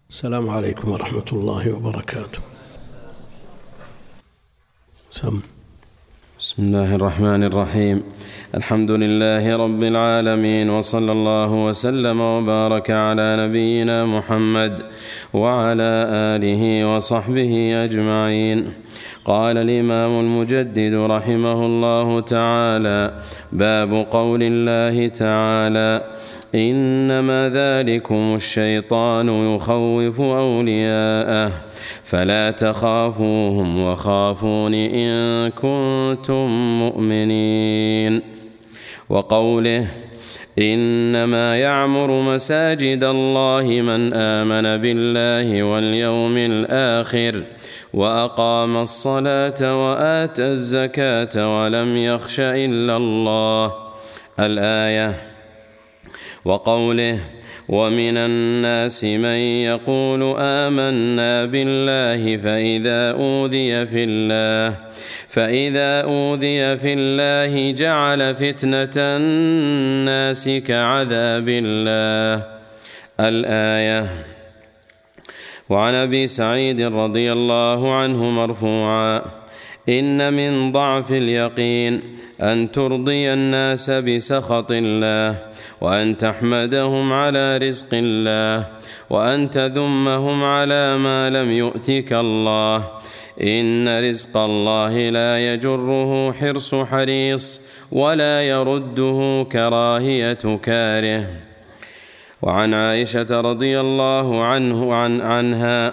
السلام عليكم ورحمة الله وبركاته. بسم الله الرحمن الرحيم. الحمد لله رب العالمين، وصلى الله وسلم وبارك على نبينا محمد وعلى آله وصحبه أجمعين. قال الإمام المجدد رحمه الله تعالى: باب قول الله تعالى: إنما ذلكم الشيطان يخوف أولياءه فلا تخافوهم وخافون إن كنتم مؤمنين. وقوله: إنما يعمر مساجد الله من آمن بالله واليوم الآخر وأقام الصلاة وآتى الزكاة ولم يخش إلا الله. الآية. وقوله: ومن الناس من يقول آمنا بالله فإذا أوذي في الله جعل فتنة الناس كعذاب الله. الآية. وعن أبي سعيد رضي الله عنه مرفوعا: إن من ضعف اليقين أن ترضي الناس بسخط الله، وأن تحمدهم على رزق الله، وأن تذمهم على ما لم يؤتك الله. إن رزق الله لا يجره حرص حريص ولا يرده كراهية كاره. وعن عائشة رضي الله عنها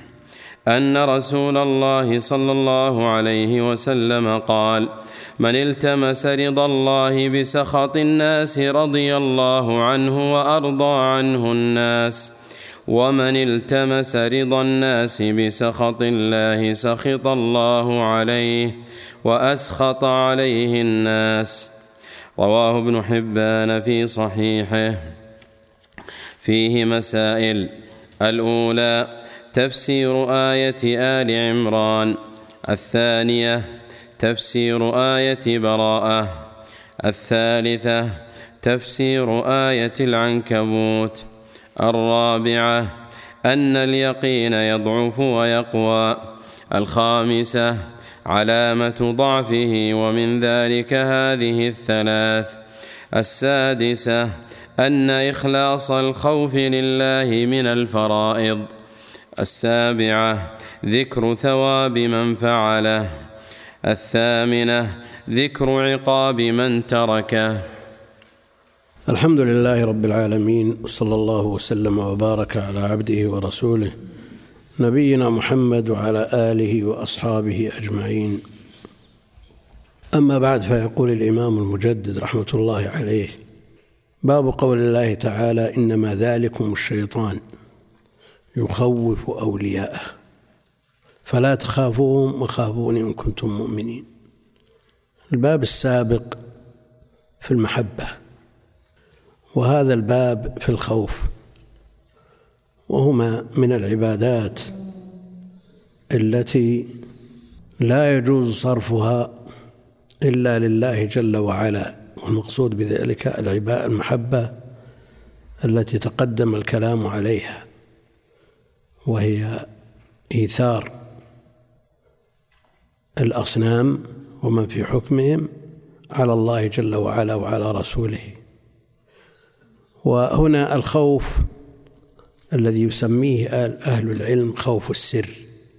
أن رسول الله صلى الله عليه وسلم قال: من التمس رضا الله بسخط الناس رضي الله عنه وأرضى عنه الناس، ومن التمس رضا الناس بسخط الله سخط الله عليه وأسخط عليه الناس. رواه ابن حبان في صحيحه. فيه مسائل: الأولى: تفسير آية آل عمران. الثانية: تفسير آية براءة. الثالثة: تفسير آية العنكبوت. الرابعة: أن اليقين يضعف ويقوى. الخامسة: علامة ضعفه، ومن ذلك هذه الثلاث. السادسة: أن إخلاص الخوف لله من الفرائض. السابعة: ذكر ثواب من فعله. الثامنة: ذكر عقاب من تركه. الحمد لله رب العالمين، وصلى الله وسلم وبارك على عبده ورسوله نبينا محمد وعلى آله وأصحابه أجمعين. أما بعد، فيقول الإمام المجدد رحمة الله عليه: باب قول الله تعالى: إنما ذلكم الشيطان يخوف أولياءه فلا تخافوهم وخافون إن كنتم مؤمنين. الباب السابق في المحبة، وهذا الباب في الخوف، وهما من العبادات التي لا يجوز صرفها إلا لله جل وعلا، والمقصود بذلك المحبة التي تقدم الكلام عليها، وهي إيثار الأصنام ومن في حكمهم على الله جل وعلا وعلى رسوله. وهنا الخوف الذي يسميه أهل العلم خوف السر،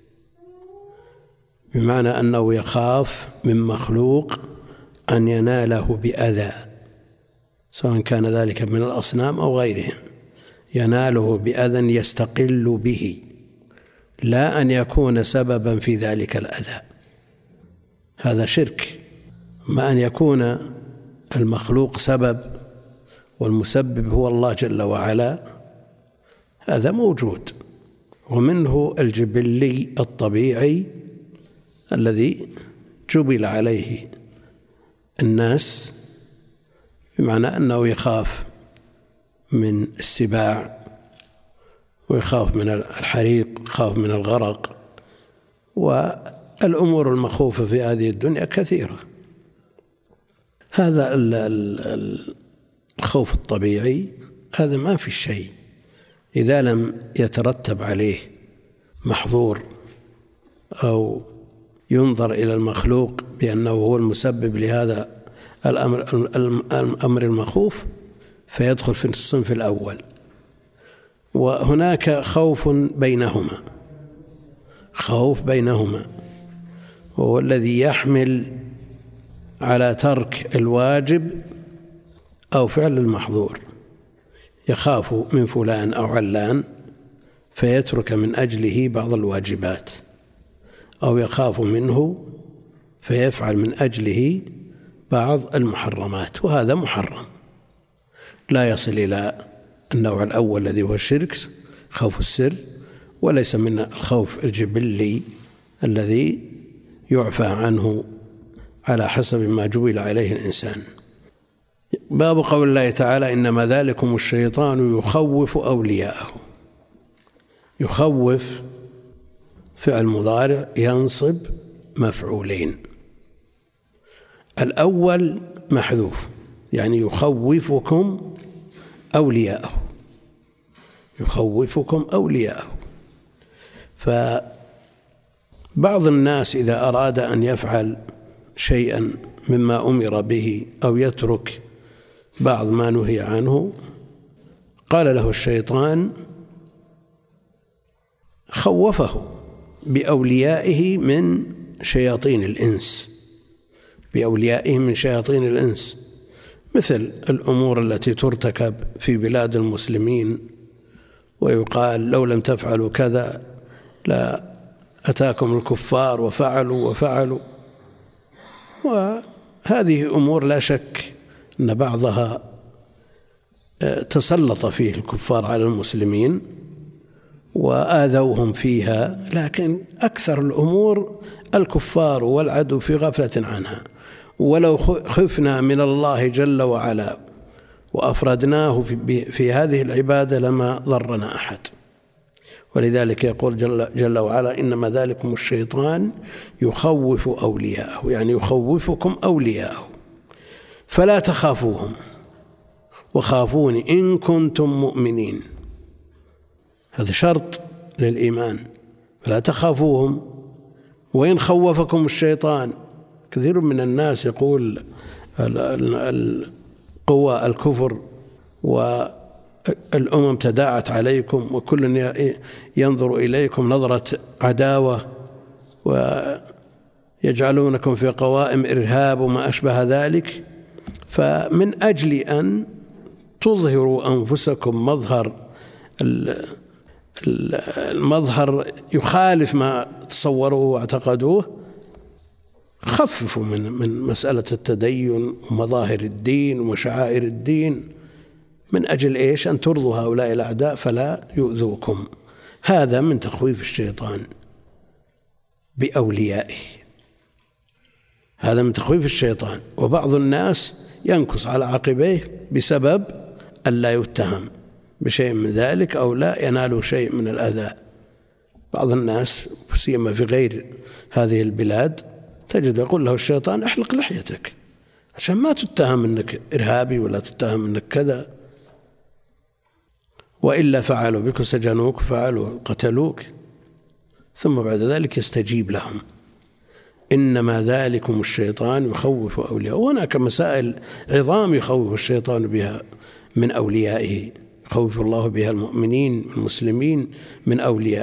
بمعنى أنه يخاف من مخلوق أن يناله بأذى، سواء كان ذلك من الأصنام أو غيرهم، يناله بأذى يستقل به، لا أن يكون سببا في ذلك الأذى. هذا شرك، ما أن يكون المخلوق سبب والمسبب هو الله جل وعلا، هذا موجود. ومنه الجبلي الطبيعي الذي جبل عليه الناس، بمعنى أنه يخاف من السباع، ويخاف من الحريق، يخاف من الغرق، والأمور المخوفة في هذه الدنيا كثيرة. هذا الخوف الطبيعي هذا ما في شيء، إذا لم يترتب عليه محظور أو ينظر إلى المخلوق بأنه هو المسبب لهذا الأمر المخوف فيدخل في الصنف الأول. وهناك خوف بينهما وهو الذي يحمل على ترك الواجب أو فعل المحظور، يخاف من فلان أو علان فيترك من أجله بعض الواجبات، أو يخاف منه فيفعل من أجله بعض المحرمات، وهذا محرم لا يصل إلى النوع الأول الذي هو الشرك خوف السر، وليس من الخوف الجبلي الذي يعفى عنه على حسب ما جبل عليه الإنسان. باب قول الله تعالى إنما ذلكم الشيطان يخوف أولياءه. يخوف فعل مضارع ينصب مفعولين، الأول محذوف يعني يخوفكم أولياءه، يخوفكم أولياءه. فبعض الناس إذا أراد أن يفعل شيئا مما أمر به أو يترك بعض ما نهي عنه قال له الشيطان خوفه بأوليائه من شياطين الإنس، بأوليائه من شياطين الإنس، مثل الأمور التي ترتكب في بلاد المسلمين ويقال لو لم تفعلوا كذا لا أتاكم الكفار وفعلوا. وهذه أمور لا شك أن بعضها تسلط فيه الكفار على المسلمين وآذوهم فيها، لكن أكثر الأمور الكفار والعدو في غفلة عنها. ولو خفنا من الله جل وعلا وأفردناه في هذه العبادة لما ضرنا أحد. ولذلك يقول جل وعلا إنما ذلكم الشيطان يخوف أولياءه، يعني يخوفكم أولياءه فلا تخافوهم وخافوني إن كنتم مؤمنين. هذا شرط للإيمان، فلا تخافوهم. وإن خوفكم الشيطان، كثير من الناس يقول قوى الكفر والأمم تداعت عليكم وكل ينظر إليكم نظرة عداوة ويجعلونكم في قوائم إرهاب وما أشبه ذلك، فمن أجل أن تظهروا أنفسكم المظهر يخالف ما تصوروه واعتقدوه، خففوا من مسألة التدين ومظاهر الدين وشعائر الدين من أجل إيش؟ أن ترضوا هؤلاء الأعداء فلا يؤذوكم. هذا من تخويف الشيطان بأوليائه، هذا من تخويف الشيطان. وبعض الناس ينكص على عقبيه بسبب ألا يتهم بشيء من ذلك أو لا ينال شيء من الأذى. بعض الناس سيما في غير هذه البلاد تجد يقول له الشيطان احلق لحيتك عشان ما تتهم أنك إرهابي ولا تتهم أنك كذا، وإلا فعلوا بك سجنوك فعلوا قتلوك، ثم بعد ذلك يستجيب لهم. إنما ذلكم الشيطان يخوف أولياءه. وهناك مسائل عظام يخوف الشيطان بها من أوليائه، يخوف الله بها المؤمنين المسلمين من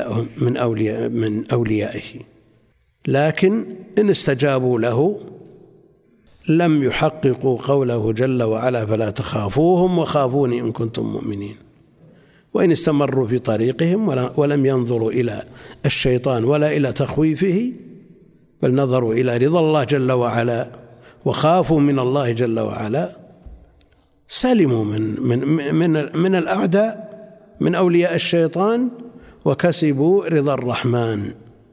أوليائه. لكن إن استجابوا له لم يحققوا قوله جل وعلا فلا تخافوهم وخافوني إن كنتم مؤمنين. وإن استمروا في طريقهم ولم ينظروا إلى الشيطان ولا إلى تخويفه، بل نظروا إلى رضا الله جل وعلا وخافوا من الله جل وعلا، سلموا من الأعداء من أولياء الشيطان وكسبوا رضا الرحمن.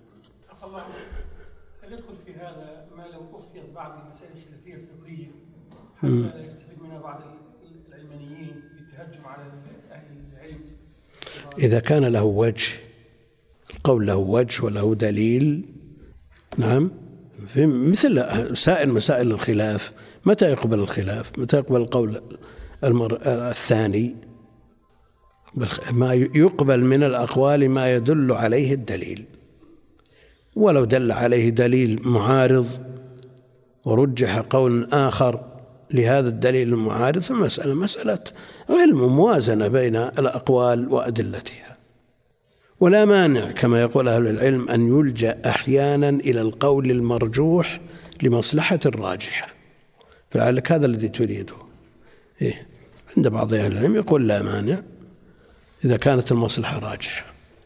هل يدخل في هذا ما لو أخذت بعض المسائل الخلافية الفقهية حتى لا يستفيد منها بعض العلمانيين بالتهجم على أهل العلم؟ إذا كان له وجه، القول له وجه وله دليل، نعم، مثل سائر مسائل الخلاف. متى يقبل الخلاف؟ متى يقبل القول الثاني؟ ما يقبل من الأقوال ما يدل عليه الدليل، ولو دل عليه دليل معارض ورجح قول آخر لهذا الدليل المعارض فمسألة مسألة علم موازنة بين الأقوال وأدلتها. ولا مانع كما يقول أهل العلم أن يلجأ أحيانا إلى القول المرجوح لمصلحة راجحة، فلعلك هذا الذي تريده. عند بعض أهل العلم يقول لا مانع إذا كانت المصلحة راجحة.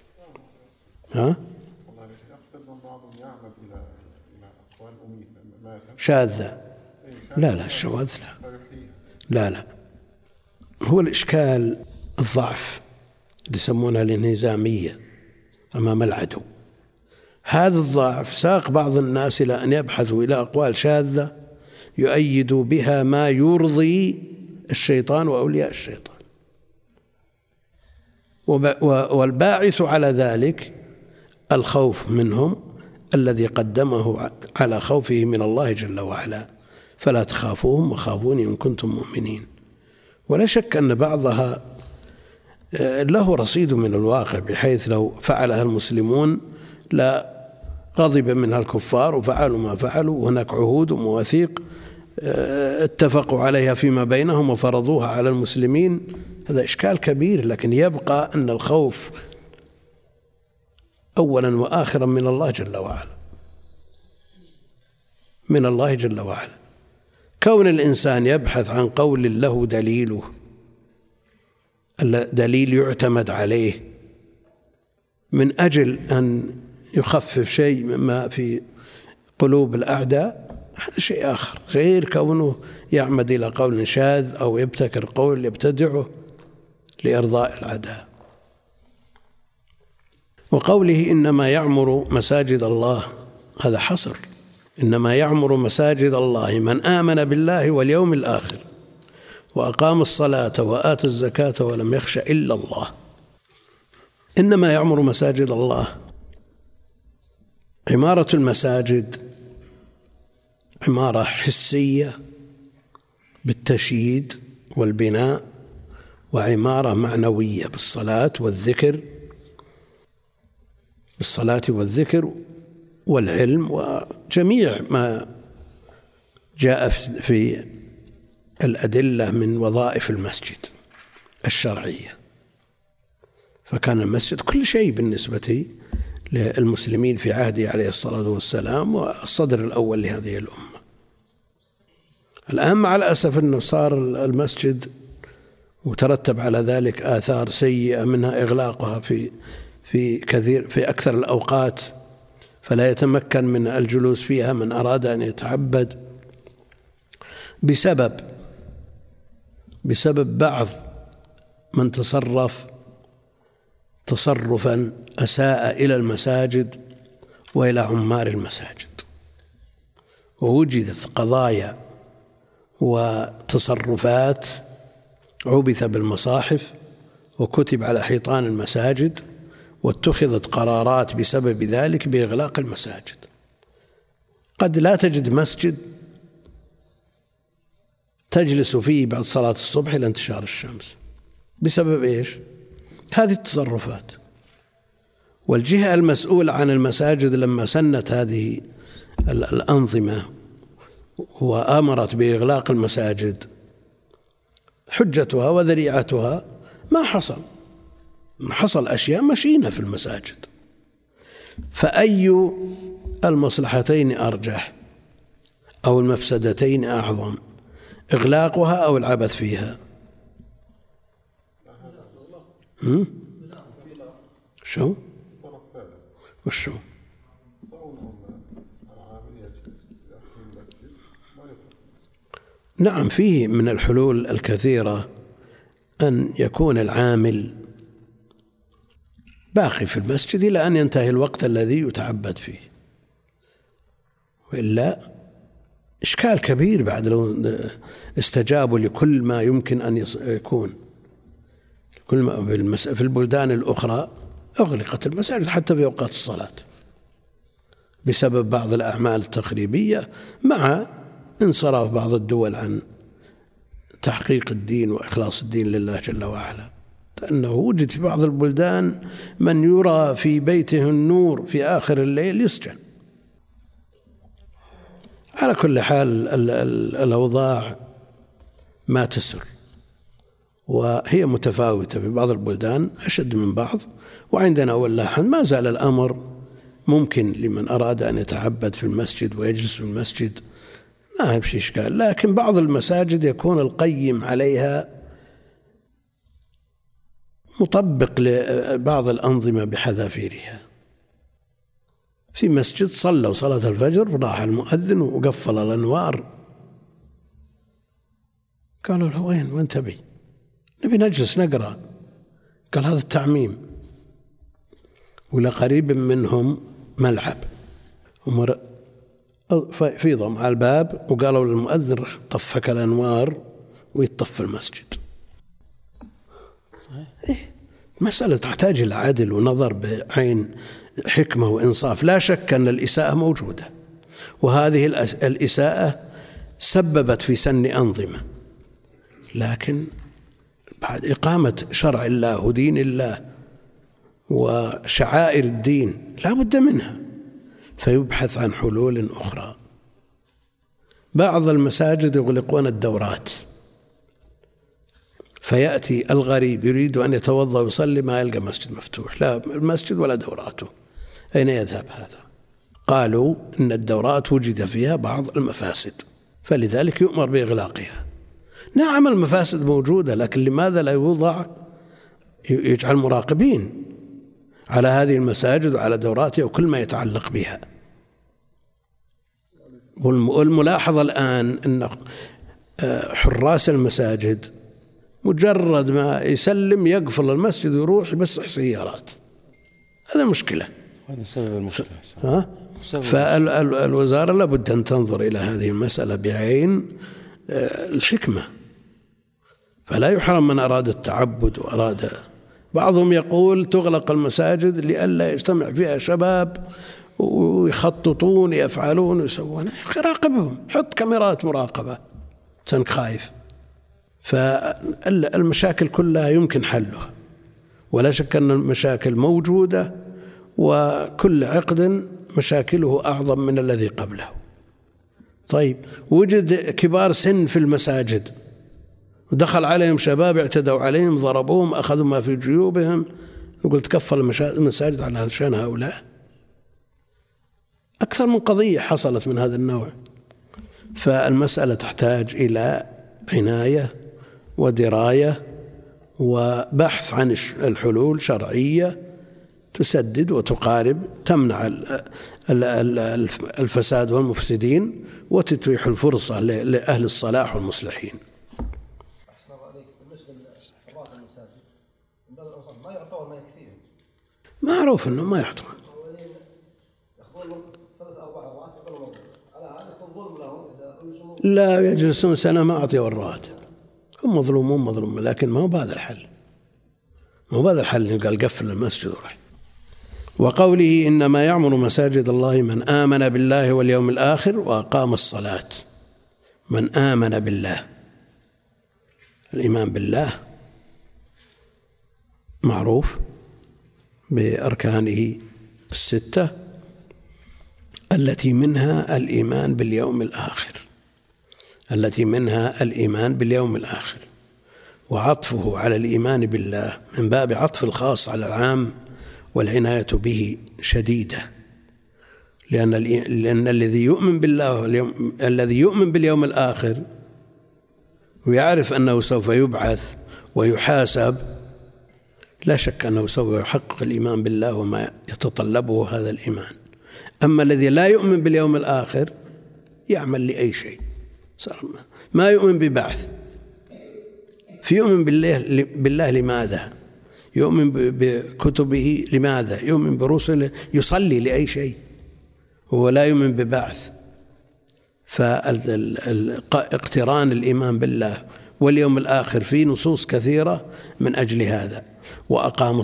شاذة؟ لا الشواذ لا. هو الإشكال الضعف اللي يسمونها الانهزامية أمام العدو. هذا الضعف ساق بعض الناس إلى أن يبحثوا إلى أقوال شاذة يؤيدوا بها ما يرضي الشيطان وأولياء الشيطان، والباعث على ذلك الخوف منهم الذي قدمه على خوفه من الله جل وعلا، فلا تخافوهم وخافوني إن كنتم مؤمنين. ولا شك أن بعضها له رصيد من الواقع، بحيث لو فعلها المسلمون لا غضب منها الكفار وفعلوا ما فعلوا، وهناك عهود ومواثيق اتفقوا عليها فيما بينهم وفرضوها على المسلمين. هذا إشكال كبير، لكن يبقى أن الخوف أولا وآخرا من الله جل وعلا، من الله جل وعلا. كون الإنسان يبحث عن قول له دليله، دليل يعتمد عليه من أجل أن يخفف شيء مما في قلوب الأعداء، هذا شيء آخر غير كونه يعمد إلى قول شاذ أو يبتكر قول يبتدعه لإرضاء الأعداء. وقوله إنما يعمر مساجد الله، هذا حصر. إنما يعمر مساجد الله من آمن بالله واليوم الآخر وأقام الصلاة وآتى الزكاة ولم يخش إلا الله. إنما يعمر مساجد الله، عمارة المساجد عمارة حسية بالتشييد والبناء، وعمارة معنوية بالصلاة والذكر والعلم وجميع ما جاء في الأدلة من وظائف المسجد الشرعية. فكان المسجد كل شيء بالنسبة للمسلمين في عهده عليه الصلاة والسلام، والصدر الأول لهذه الأمة. الآن مع الأسف أنه صار المسجد وترتب على ذلك آثار سيئة، منها إغلاقها في أكثر الأوقات، فلا يتمكن من الجلوس فيها من أراد أن يتعبد بسبب بعض من تصرف تصرفا أساء إلى المساجد وإلى عمار المساجد، ووجدت قضايا وتصرفات عبث بالمصاحف وكتب على حيطان المساجد، واتخذت قرارات بسبب ذلك بإغلاق المساجد. قد لا تجد مسجد تجلس فيه بعد صلاة الصبح إلى انتشار الشمس، بسبب إيش؟ هذه التصرفات. والجهة المسؤولة عن المساجد لما سنت هذه الأنظمة وأمرت بإغلاق المساجد، حجتها وذريعتها ما حصل أشياء مشينة في المساجد. فأي المصلحتين أرجح أو المفسدتين أعظم، إغلاقها أو العبث فيها؟ شو؟ وشو؟ نعم، فيه من الحلول الكثيرة أن يكون العامل باقي في المسجد إلى أن ينتهي الوقت الذي يتعبد فيه، وإلا إشكال كبير بعد لو استجابوا لكل ما يمكن أن يكون. كل ما في البلدان الأخرى أغلقت المساجد حتى في أوقات الصلاة بسبب بعض الأعمال التخريبية، مع انصراف بعض الدول عن تحقيق الدين وإخلاص الدين لله جل وعلا. لأنه وجد في بعض البلدان من يرى في بيته النور في آخر الليل يسجن. على كل حال الأوضاع ما تسر، وهي متفاوتة في بعض البلدان أشد من بعض، وعندنا والله ما زال الأمر ممكن لمن أراد أن يتعبد في المسجد ويجلس في المسجد، ما هي بشي إشكال. لكن بعض المساجد يكون القيم عليها مطبق لبعض الأنظمة بحذافيرها. في مسجد صلوا صلاة الفجر، راح المؤذن وقفل الأنوار، قالوا له وين تبي؟ نبي نجلس نقرأ. قال هذا التعميم. ولا قريب منهم ملعب، فيضم على الباب وقالوا للمؤذن طفك الأنوار ويطفي المسجد. صحيح. مسألة تحتاج إلى عدل ونظر بعين حكمة وإنصاف. لا شك أن الإساءة موجودة، وهذه الإساءة سببت في سن أنظمة، لكن بعد إقامة شرع الله ودين الله وشعائر الدين لا بد منها، فيبحث عن حلول أخرى. بعض المساجد يغلقون الدورات، فيأتي الغريب يريد أن يتوضأ ويصلي ما يلقى مسجد مفتوح، لا المسجد ولا دوراته، أين يذهب هذا؟ قالوا إن الدورات وجد فيها بعض المفاسد، فلذلك يؤمر بإغلاقها. نعم المفاسد موجودة، لكن لماذا لا يوضع يجعل مراقبين على هذه المساجد وعلى دوراتها وكل ما يتعلق بها؟ والملاحظة الآن أن حراس المساجد مجرد ما يسلم يقفل المسجد ويروح يمسح سيارات. هذا مشكلة، هذا سبب المشكلة. فالوزارة لابد أن تنظر إلى هذه المسألة بعين الحكمة، فلا يحرم من أراد التعبد وأراد. بعضهم يقول تغلق المساجد لئلا يجتمع فيها شباب ويخططون يفعلون ويسوون. راقبهم، حط كاميرات مراقبة تنك خايف. فالمشاكل كلها يمكن حلها، ولا شك أن المشاكل موجودة، وكل عقد مشاكله أعظم من الذي قبله. طيب وجد كبار سن في المساجد، ودخل عليهم شباب اعتدوا عليهم، ضربوهم، أخذوا ما في جيوبهم، نقول تكفل المساجد علشان هؤلاء؟ أكثر من قضية حصلت من هذا النوع. فالمسألة تحتاج إلى عناية ودراية وبحث عن الحلول شرعية تسدد وتقارب، تمنع الفساد والمفسدين وتتيح الفرصة لأهل الصلاح والمصلحين. معروف أنه ما يعطون، لا يجلسون سنة ما أعطيوا الراتب، هم مظلومون، لكن ما هو بهذا الحل، ما هو بهذا الحل قال قفل المسجد وراح. وقوله إنما يعمر مساجد الله من آمن بالله واليوم الآخر وأقام الصلاة. من آمن بالله، الإيمان بالله معروف بأركانه الستة التي منها الإيمان باليوم الآخر، وعطفه على الإيمان بالله من باب عطف الخاص على العام والعناية به شديدة، لأن الذي يؤمن بالله الذي يؤمن باليوم الآخر ويعرف أنه سوف يبعث ويحاسب، لا شك أنه سوف يحقق الإيمان بالله وما يتطلبه هذا الإيمان. أما الذي لا يؤمن باليوم الآخر يعمل لأي شيء، ما يؤمن ببعث، فيؤمن بالله لماذا؟ يؤمن بكتبه لماذا؟ يؤمن برسله، يصلي لأي شيء، هو لا يؤمن ببعث. فاقتران الإيمان بالله واليوم الآخر في نصوص كثيرة من أجل هذا. وأقام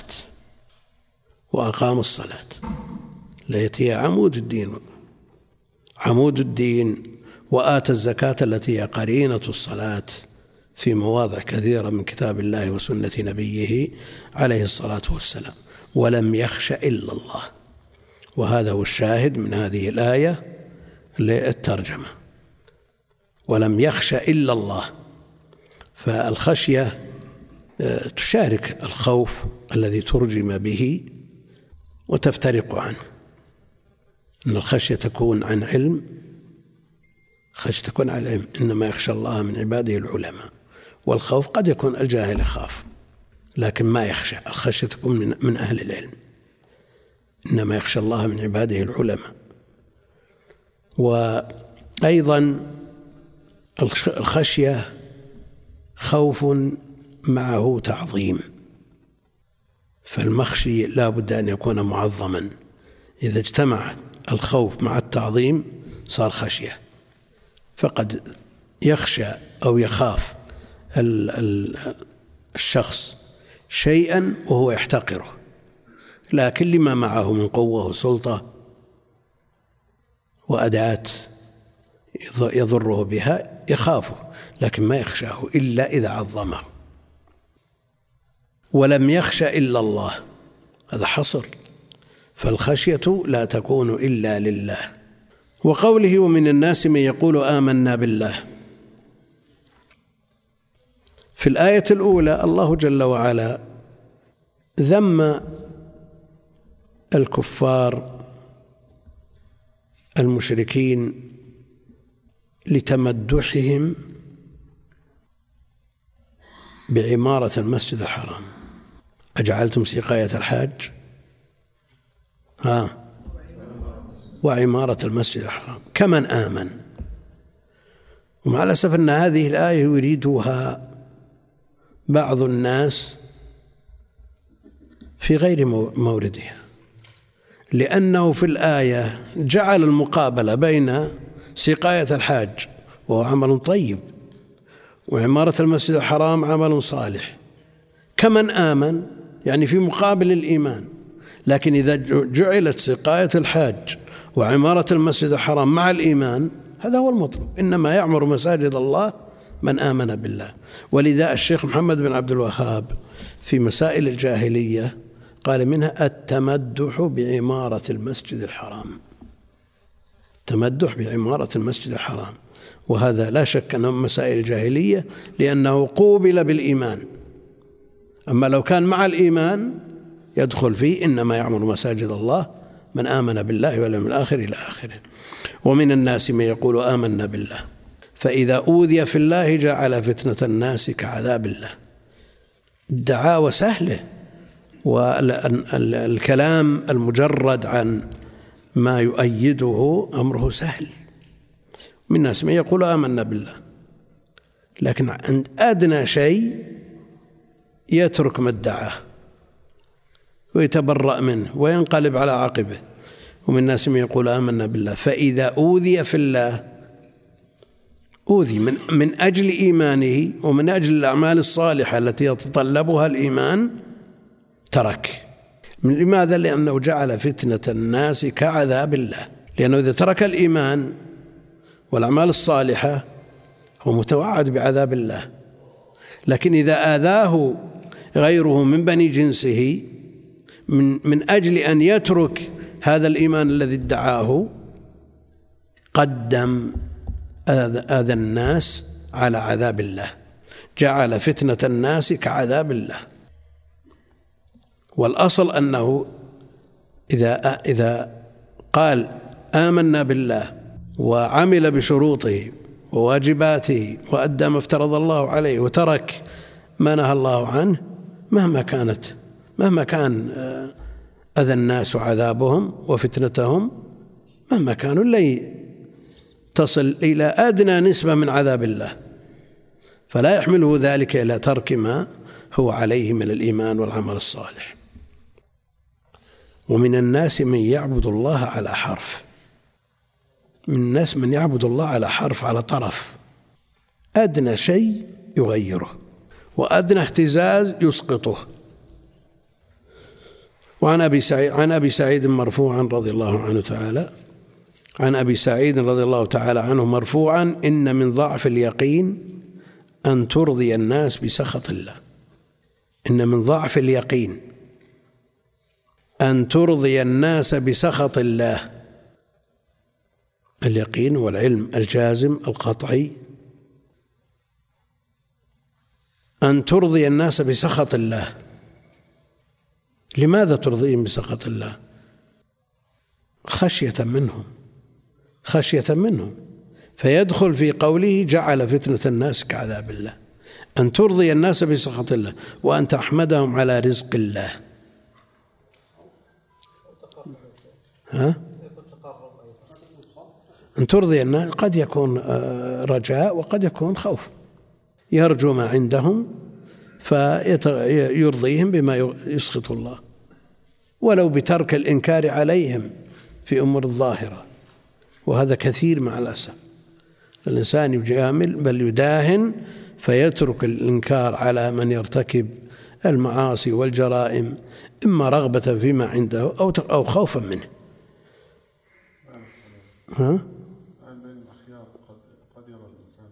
الصلاة التي هي عمود الدين، وآتى الزكاة التي هي قرينة الصلاة في مواضع كثيرة من كتاب الله وسنة نبيه عليه الصلاة والسلام. ولم يخش إلا الله، وهذا هو الشاهد من هذه الآية للترجمة. ولم يخش إلا الله، فالخشية تشارك الخوف الذي ترجم به وتفترق عنه. إن الخشية تكون عن علم، خشية تكون عن علم، إنما يخشى الله من عباده العلماء. والخوف قد يكون الجاهل يخاف لكن ما يخشى، الخشية تكون من أهل العلم، إنما يخشى الله من عباده العلماء. وأيضا الخشية خوف معه تعظيم، فالمخشي لا بد أن يكون معظما. إذا اجتمع الخوف مع التعظيم صار خشية، فقد يخشى أو يخاف الشخص شيئا وهو يحتقره، لكن لما معه من قوة وسلطة وأداة يضره بها يخافه، لكن ما يخشاه إلا إذا عظمه. ولم يخش إلا الله، هذا حصر، فالخشية لا تكون إلا لله. وقوله ومن الناس من يقول آمنا بالله، في الآية الأولى الله جل وعلا ذم الكفار المشركين لتمدحهم بعمارة المسجد الحرام. أجعلتم سقاية الحاج وعمارة المسجد الحرام كمن آمن. ومع الأسف أن هذه الآية يريدها بعض الناس في غير موردها، لأنه في الآية جعل المقابلة بين سقاية الحاج وهو عمل طيب وعمارة المسجد الحرام عمل صالح كمن آمن، يعني في مقابل الإيمان. لكن إذا جعلت سقاية الحاج وعمارة المسجد الحرام مع الإيمان هذا هو المطلوب، إنما يعمر مساجد الله من آمن بالله. ولذا الشيخ محمد بن عبد الوهاب في مسائل الجاهلية قال منها التمدح بعمارة المسجد الحرام، تمدح بعمارة المسجد الحرام، وهذا لا شك أنه من مسائل الجاهلية لأنه قوبل بالإيمان. أما لو كان مع الإيمان يدخل فيه إنما يعمر مساجد الله من آمن بالله واليوم الآخر إلى آخره. ومن الناس من يقول آمنا بالله فإذا أوذي في الله جعل فتنة الناس كعذاب الله. الدعاوى سهلة، والكلام المجرد عن ما يؤيده أمره سهل. من الناس من يقول آمنا بالله، لكن عند أدنى شيء يترك ما ادعاه ويتبرأ منه وينقلب على عقبه. ومن الناس من يقول آمنا بالله فإذا أوذي في الله، أوذي من أجل إيمانه ومن أجل الأعمال الصالحة التي يتطلبها الإيمان ترك. لماذا؟ لأنه جعل فتنة الناس كعذاب الله، لأنه إذا ترك الإيمان والأعمال الصالحة هو متوعد بعذاب الله. لكن إذا آذاه غيره من بني جنسه من أجل أن يترك هذا الإيمان الذي ادعاه قدم آذى الناس على عذاب الله، جعل فتنة الناس كعذاب الله. والأصل أنه إذا قال آمنا بالله وعمل بشروطه وواجباته وأدى ما افترض الله عليه وترك ما نهى الله عنه، مهما كان أذى الناس وعذابهم وفتنتهم، مهما كانوا لن تصل إلى أدنى نسبة من عذاب الله، فلا يحمله ذلك إلى ترك ما هو عليه من الإيمان والعمل الصالح. ومن الناس من يعبد الله على حرف، من الناس من يعبد الله على حرف، على طرف، أدنى شيء يغيره وأدنى اهتزاز يسقطه. وعن أبي سعيد مرفوعا رضي الله عنه تعالى، عن أبي سعيد رضي الله تعالى عنه مرفوعا: إن من ضعف اليقين أن ترضي الناس بسخط الله، إن من ضعف اليقين أن ترضي الناس بسخط الله. اليقين والعلم الجازم القطعي، أن ترضي الناس بسخط الله. لماذا ترضيهم بسخط الله؟ خشية منهم، فيدخل في قوله جعل فتنة الناس كعذاب الله. أن ترضي الناس بسخط الله وأن تحمدهم على رزق الله. أن ترضي الناس قد يكون رجاء وقد يكون خوف، يرجو ما عندهم فيرضيهم بما يسخط الله، ولو بترك الإنكار عليهم في أمور الظاهرة، وهذا كثير مع الأسف. الإنسان يجامل بل يداهن فيترك الإنكار على من يرتكب المعاصي والجرائم، إما رغبة فيما عنده أو خوفا منه. بين الأخيار قد يرى الإنسان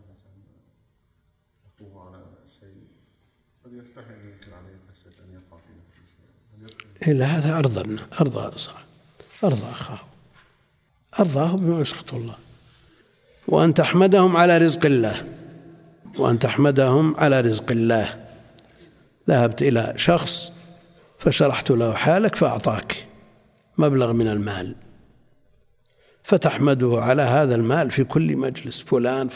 يقوم على شيء قد يستحي أن ينكر عليه خشية أن يقع في نفسه شيء. إلا هذا أرضاه بما يسخط الله. وأن تحمدهم على رزق الله. ذهبت إلى شخص فشرحت له حالك فأعطاك مبلغ من المال، فتحمده على هذا المال في كل مجلس، فلان.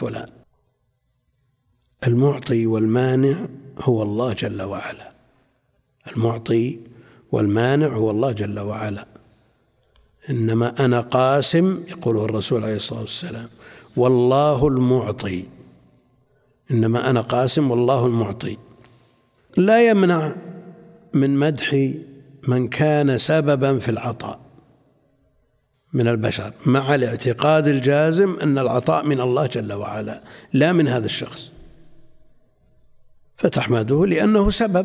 المعطي والمانع هو الله جل وعلا. المعطي والمانع هو الله جل وعلا. إنما أنا قاسم، يقوله الرسول عليه الصلاة والسلام، والله المعطي. إنما أنا قاسم والله المعطي. لا يمنع من مدح من كان سببا في العطاء من البشر، مع الاعتقاد الجازم أن العطاء من الله جل وعلا لا من هذا الشخص، فتحمده لأنه سبب،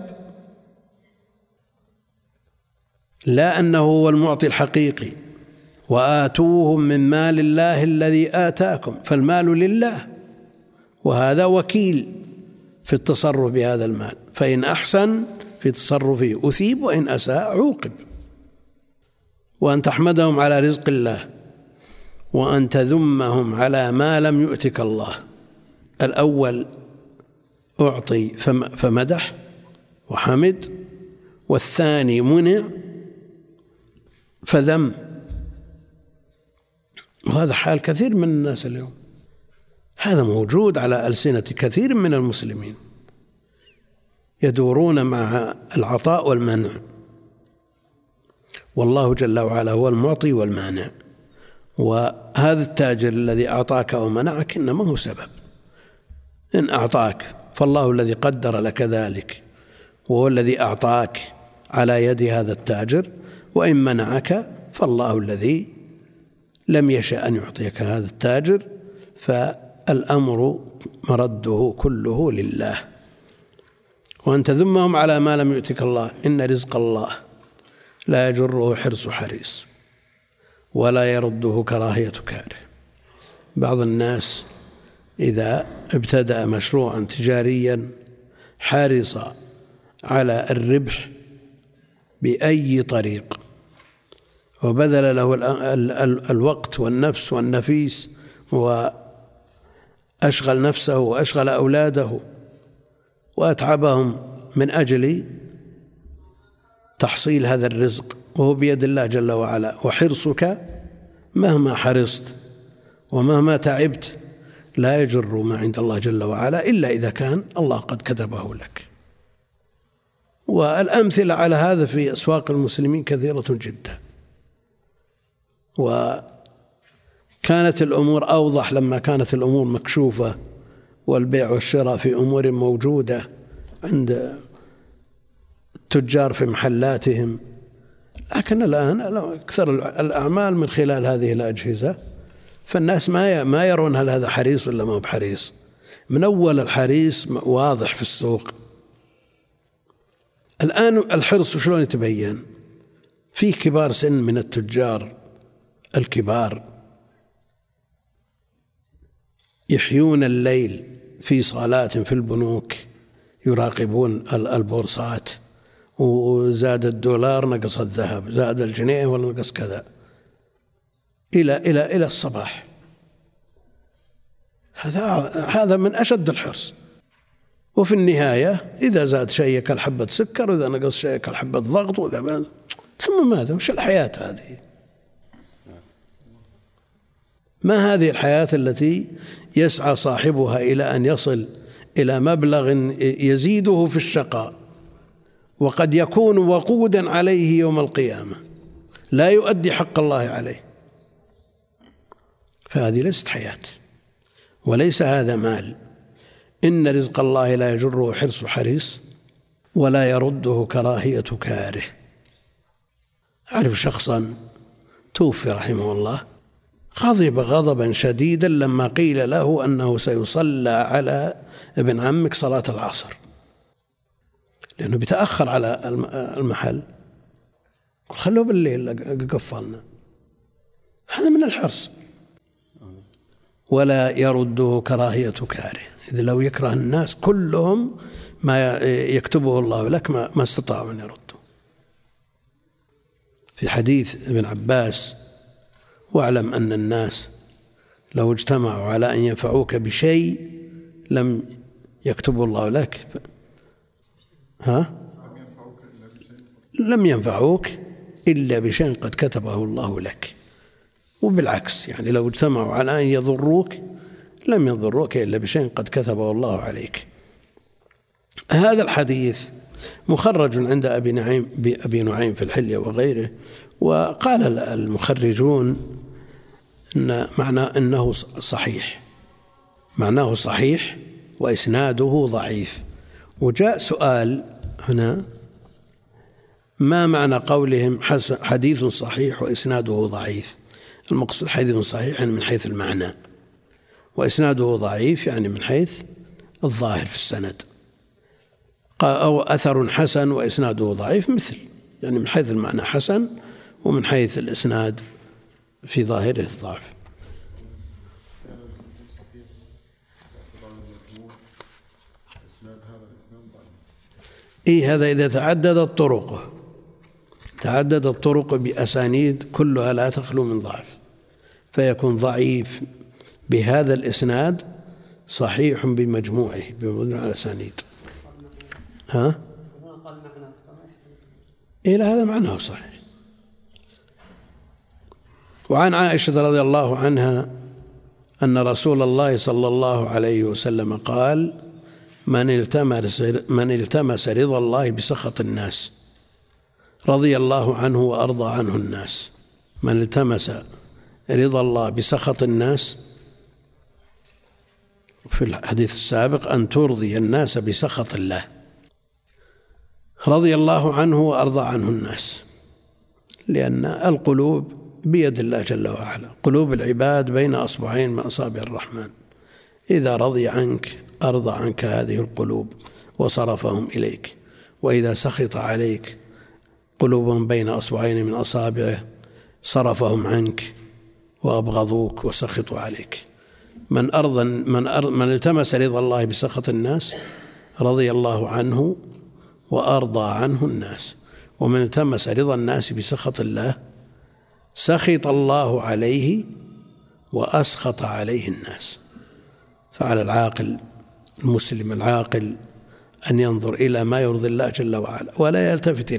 لا أنه هو المعطي الحقيقي. وآتوهم من مال الله الذي آتاكم، فالمال لله، وهذا وكيل في التصرف بهذا المال، فإن أحسن في تصرفه أثيب وإن أساء عوقب. وأن تحمدهم على رزق الله، وأن تذمهم على ما لم يؤتك الله. الأول أعطي فمدح وحمد، والثاني منع فذم. وهذا حال كثير من الناس اليوم، هذا موجود على ألسنة كثير من المسلمين، يدورون مع العطاء والمنع، والله جل وعلا هو المعطي والمانع. وهذا التاجر الذي أعطاك ومنعك إنما هو سبب. إن أعطاك فالله الذي قدر لك ذلك، وهو الذي أعطاك على يد هذا التاجر، وإن منعك فالله الذي لم يشأ أن يعطيك هذا التاجر، فالأمر مرده كله لله. وأن تذمهم على ما لم يؤتك الله، إن رزق الله لا يجره حرص حريص ولا يرده كراهية كاره. بعض الناس إذا ابتدأ مشروعا تجاريا حرص على الربح بأي طريق، وبذل له الوقت والنفس والنفيس، وأشغل نفسه وأشغل أولاده وأتعبهم من أجل تحصيل هذا الرزق، وهو بيد الله جل وعلا. وحرصك مهما حرصت ومهما تعبت لا يجر ما عند الله جل وعلا إلا إذا كان الله قد كتبه لك. والأمثلة على هذا في أسواق المسلمين كثيرة جدا. وكانت الأمور أوضح لما كانت الأمور مكشوفة والبيع والشراء في أمور موجودة عند التجار في محلاتهم، لكن الآن أكثر الأعمال من خلال هذه الأجهزة، فالناس ما يرون هل هذا حريص ولا ما هو بحريص. من أول الحريص واضح في السوق. الآن الحرص شلون يتبين؟ في كبار سن من التجار الكبار يحيون الليل في صالات في البنوك يراقبون البورصات، وزاد الدولار نقص الذهب، زاد الجنيه ولا نقص كذا، إلى الصباح. هذا من أشد الحرص. وفي النهاية إذا زاد شيء كالحبة سكر، وإذا نقص شيء كالحبة ضغط، ثم ماذا؟ وش الحياة هذه؟ ما هذه الحياة التي يسعى صاحبها إلى أن يصل إلى مبلغ يزيده في الشقاء، وقد يكون وقودا عليه يوم القيامة، لا يؤدي حق الله عليه؟ فهذه ليست حياة، وليس هذا مال. إن رزق الله لا يجره حرص حريص، ولا يرده كراهية كاره. أعرف شخصا توفي رحمه الله، غضب غضبا شديدا لما قيل له أنه سيصلى على ابن عمك صلاة العصر، لأنه بيتأخر على المحل، خلوه بالليل قفلنا. هذا من الحرص. ولا يرده كراهية كاره، إذا لو يكره الناس كلهم ما يكتبه الله لك ما استطاعوا أن يردوا. في حديث ابن عباس: واعلم أن الناس لو اجتمعوا على أن ينفعوك بشيء لم يكتبه الله لك، لم ينفعوك إلا بشيء قد كتبه الله لك. وبالعكس، يعني لو اجتمعوا على أن يضروك لم يضروك إلا بشيء قد كتبه الله عليك. هذا الحديث مخرج عند أبي نعيم في الحلية وغيره. وقال المخرجون إن أنه صحيح، معناه صحيح وإسناده ضعيف. وجاء سؤال هنا: ما معنى قولهم حديث صحيح وإسناده ضعيف؟ المقصود حديث صحيح يعني من حيث المعنى، وإسناده ضعيف يعني من حيث الظاهر في السند. أو أثر حسن وإسناده ضعيف، مثل يعني من حيث المعنى حسن، ومن حيث الإسناد في ظاهره الضعف. هذا إذا تعددت الطرق بأسانيد كلها لا تخلو من ضعف، فيكون ضعيف بهذا الإسناد صحيح بمجموعه بمجموع الأسانيد. هذا معناه صحيح. وعن عائشة رضي الله عنها أن رسول الله صلى الله عليه وسلم قال: من التمس رضا الله بسخط الناس رضي الله عنه وأرضى عنه الناس. من التمس رضا الله بسخط الناس، في الحديث السابق أن ترضي الناس بسخط الله، رضي الله عنه وأرضى عنه الناس، لأن القلوب بيد الله جل وعلا، قلوب العباد بين أصبعين من أصابع الرحمن. إذا رضي عنك أرضى عنك هذه القلوب وصرفهم إليك، وإذا سخط عليك قلوبهم بين أصبعين من أصابعه صرفهم عنك وأبغضوك وسخطوا عليك. من التمس رضا الله بسخط الناس رضي الله عنه وأرضى عنه الناس. ومن التمس رضا الناس بسخط الله سخط الله عليه وأسخط عليه الناس. فعلى العاقل المسلم العاقل أن ينظر إلى ما يرضي الله جل وعلا، ولا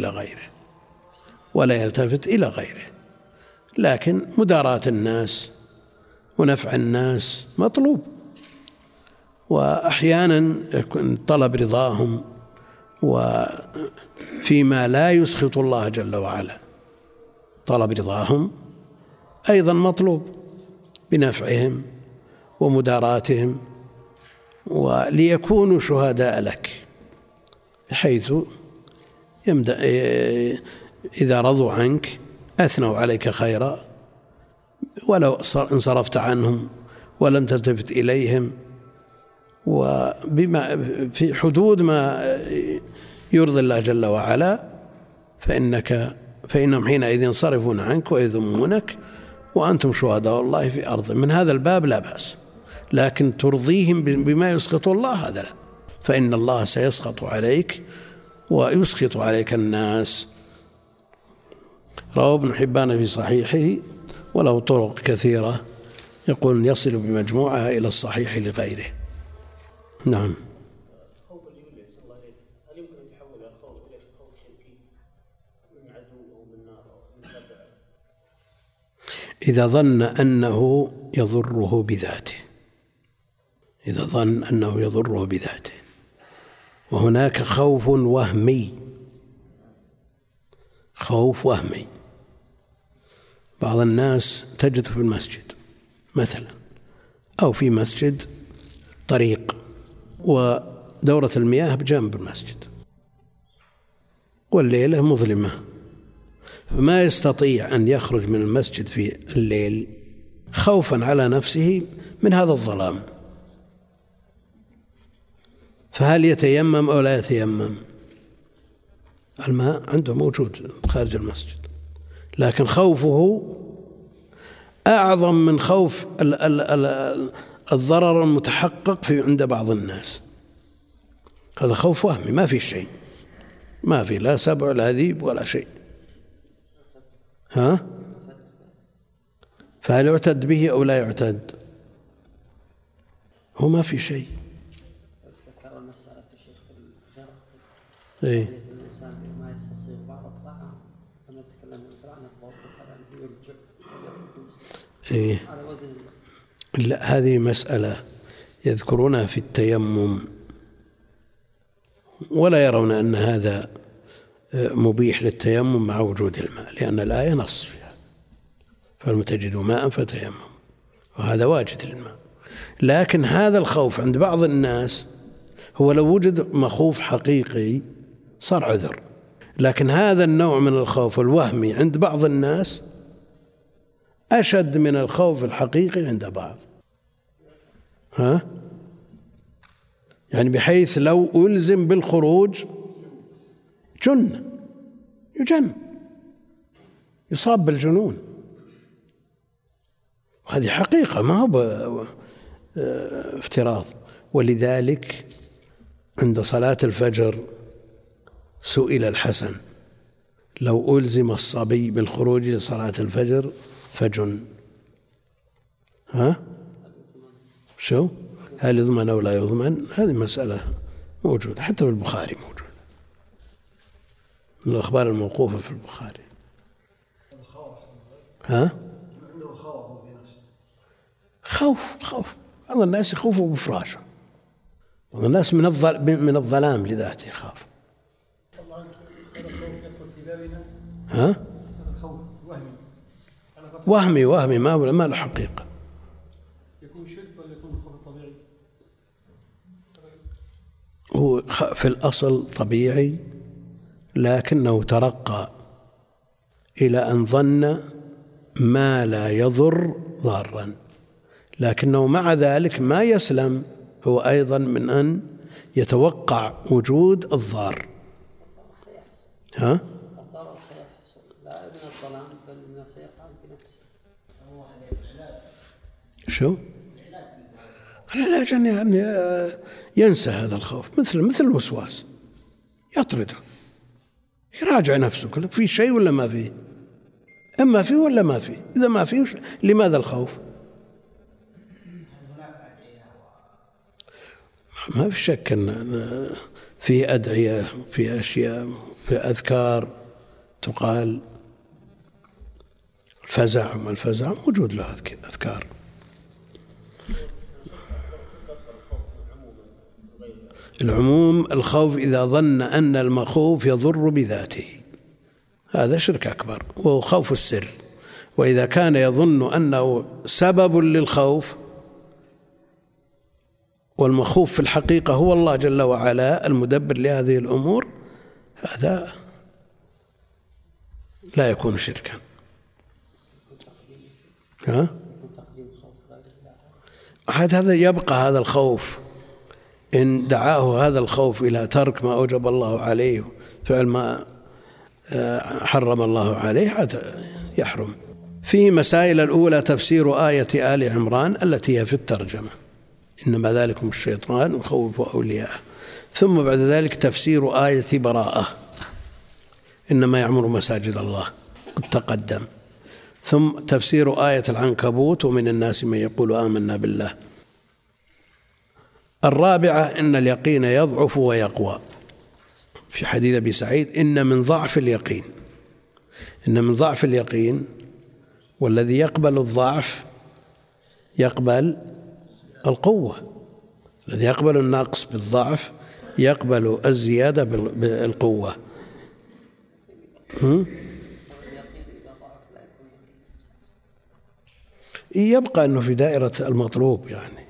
يلتفت إلى غيره. لكن مداراة الناس ونفع الناس مطلوب، وأحيانا طلب رضاهم وفيما لا يسخط الله جل وعلا، طلب رضاهم أيضا مطلوب بنفعهم ومداراتهم، وليكونوا شهداء لك، حيث إذا رضوا عنك أثنوا عليك خيرا، ولو انصرفت عنهم ولم تلتفت إليهم وبما في حدود ما يرضي الله جل وعلا، فإنهم حينئذ ينصرفون عنك ويذمونك وأنتم شهداء الله في أرض. من هذا الباب لا بأس، لكن ترضيهم بما يسخط الله هذا لا، فإن الله سيسخط عليك ويسخط عليك الناس. رواه ابن حبان في صحيحه وله طرق كثيرة، يقول يصل بمجموعها إلى الصحيح لغيره. نعم. خوف الجبلي صلى الله عليه هل يمكن أن يتحول الخوف إلى خوف شركي من عدو أو من نار أو من سبع؟ إذا ظن أنه يضره بذاته، إذا ظن أنه يضره بذاته. وهناك خوف وهمي، خوف وهمي. بعض الناس تجد في المسجد مثلا أو في مسجد طريق ودورة المياه بجنب المسجد والليلة مظلمة، فما يستطيع أن يخرج من المسجد في الليل خوفا على نفسه من هذا الظلام، فهل يتيمم أو لا يتيمم؟ الماء عنده موجود خارج المسجد، لكن خوفه أعظم من خوف الضرر المتحقق عند بعض الناس. هذا خوف وهمي، ما في شيء، ما في لا سبع ولا ذيب ولا شيء. ها؟ فهل يعتد به أو لا يعتد؟ هو ما في شيء. إيه؟ الإنسان ما يستصيغ بعض الطعام لما يتكلم عن الضوء هذا يرجع إيه؟ على وزن. لا، هذه مسألة يذكرونها في التيمم ولا يرون أن هذا مبيح للتيمم مع وجود الماء، لأن الآية نص فيها فلم تجدوا ماء فتيمموا، وهذا واجد للماء. لكن هذا الخوف عند بعض الناس هو لو وجد مخوف حقيقي صار عذر، لكن هذا النوع من الخوف الوهمي عند بعض الناس أشد من الخوف الحقيقي عند بعض. ها؟ يعني بحيث لو ألزم بالخروج يجن، يصاب بالجنون، هذه حقيقة ما هو افتراض. ولذلك عند صلاة الفجر سئل الحسن لو ألزم الصبي بالخروج لصلاة الفجر فجن، ها؟ شو؟ هل يضمن أو لا يضمن؟ هذه مسألة موجودة حتى في البخاري، موجودة من الأخبار الموقوفة في البخاري. ها؟ خوف بعض الناس يخوفوا بفراشه، بعض الناس من الظلام لذاته يخاف. ها؟ وهمي ما له حقيقة. يكون شرك ولا يكون خوف طبيعي؟ هو في الأصل طبيعي، لكنه ترقى إلى أن ظن ما لا يضر ضارا، لكنه مع ذلك ما يسلم هو أيضا من أن يتوقع وجود الضار. ها؟ الضرر سيحصل لا من الظلام بل من سيقع بنفسه. شو؟ العلاج يعني ينسى هذا الخوف، مثل الوسواس، يطرده، يراجع نفسه كله في شيء ولا ما فيه، إما فيه ولا ما فيه. إذا ما فيه لماذا الخوف؟ ما في شك أن في أدعية، في أشياء، في أذكار تقال. الفزع موجود له أذكار. العموم الخوف إذا ظن أن المخوف يضر بذاته، هذا شرك أكبر وهو خوف السر. وإذا كان يظن أنه سبب للخوف والمخوف في الحقيقة هو الله جل وعلا المدبر لهذه الأمور، هذا لا يكون شركا. هذا يبقى هذا الخوف إن دعاه هذا الخوف إلى ترك ما أوجب الله عليه، فعل ما حرم الله عليه، هذا يحرم. في مسائل الأولى تفسير آية آل عمران التي هي في الترجمة. إنما ذلكم الشيطان يخوف أولياءه. ثم بعد ذلك تفسير آية براءة، إنما يعمر مساجد الله، قد تقدم. ثم تفسير آية العنكبوت ومن الناس من يقول آمنا بالله. الرابعة إن اليقين يضعف ويقوى، في حديث أبي سعيد إن من ضعف اليقين، إن من ضعف اليقين، والذي يقبل الضعف يقبل القوة، الذي يقبل النقص بالضعف يقبل الزيادة بالقوة. يبقى أنه في دائرة المطلوب يعني.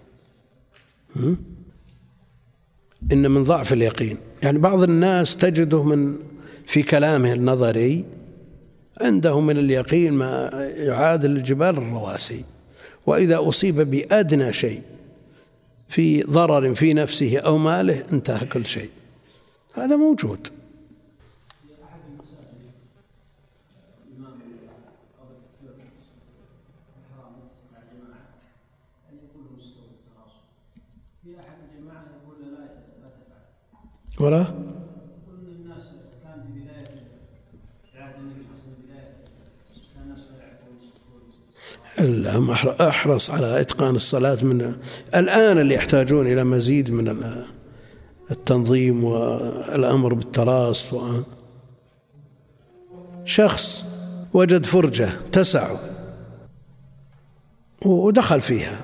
إن من ضعف اليقين، يعني بعض الناس تجده في كلامه النظري عنده من اليقين ما يعادل الجبال الرواسي، وإذا أصيب بأدنى شيء في ضرر في نفسه أو ماله انتهى كل شيء. هذا موجود. ولا الناس كان في بداية عهد النبي صلى الله عليه وسلم كان الناس لا يعرفون. أحرص على إتقان الصلاة من الآن، اللي يحتاجون إلى مزيد من التنظيم والأمر بالتراص. شخص وجد فرجة تسعه ودخل فيها،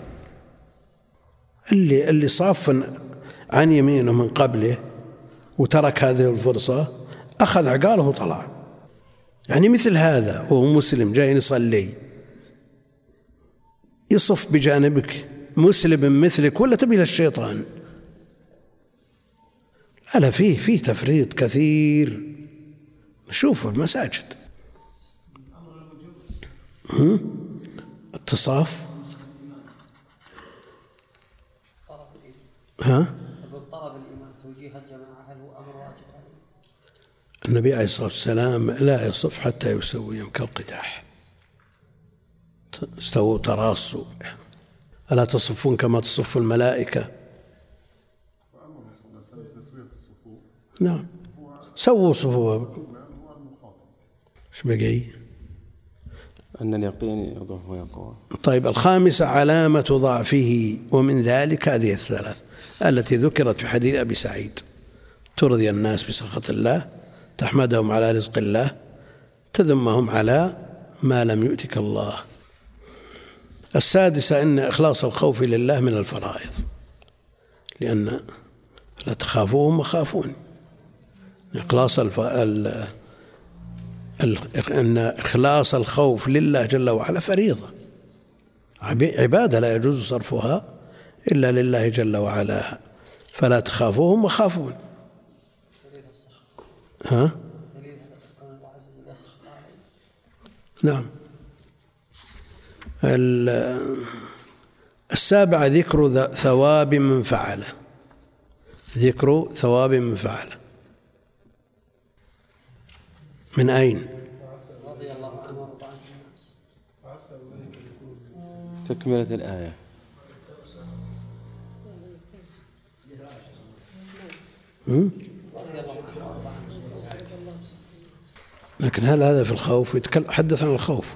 اللي صاف عن يمينه من قبله وترك هذه الفرصة أخذ عقاله وطلع. يعني مثل هذا وهو مسلم جاي يصلي، يصف بجانبك مسلم مثلك ولا تبي للشيطان؟ لا فيه تفريط كثير. نشوفه المساجد التصاف. طلب الإمام توجيه الجماعة هل هو أمر واجب عليه؟ النبي عليه الصلاة والسلام لا يصف حتى يسويهم كالقداح، استووا تراصوا، ألا تصفون كما تصف الملائكة؟ نعم سووا صفوفكم. ايش بقي؟ أن اليقين يضعف ويقوى. طيب الخامسة علامة ضعفه، ومن ذلك هذه الثلاث التي ذكرت في حديث أبي سعيد: ترضي الناس بسخط الله، تحمدهم على رزق الله، تذمهم على ما لم يؤتك الله. السادسة إن إخلاص الخوف لله من الفرائض، لأن لا تخافوهم وخافون. أن إخلاص الخوف لله جل وعلا فريضة، عبادة لا يجوز صرفها إلا لله جل وعلا، فلا تخافوهم وخافون. نعم. السابعة ذكر ثواب من فعله، ذكر ثواب من فعله. من أين؟ رضي الله عنه وارضى عنه. تكملة الآية. لكن هل هذا في الخوف؟ يتحدث عن الخوف.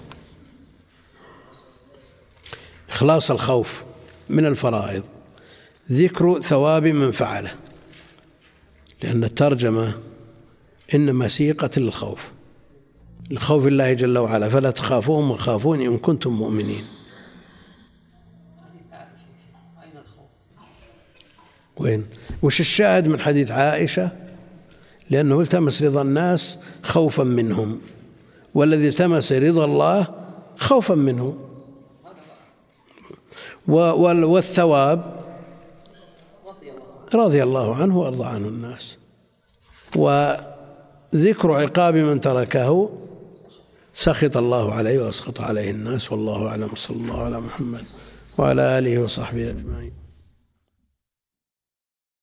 إخلاص الخوف من الفرائض، ذكر ثواب من فعله، لأن الترجمة إنما سيقت للخوف، لخوف الله جل وعلا، فلا تخافوهم وخافون إن كنتم مؤمنين. وين؟ وش الشاهد من حديث عائشة؟ لأنه التمس رضا الناس خوفا منهم، والذي التمس رضا الله خوفا منه. والثواب رضي الله عنه وأرضى عنه الناس، وذكر عقاب من تركه سخط الله عليه وأسخط عليه الناس. والله أعلم، صلى الله على محمد وعلى آله وصحبه أجمعين.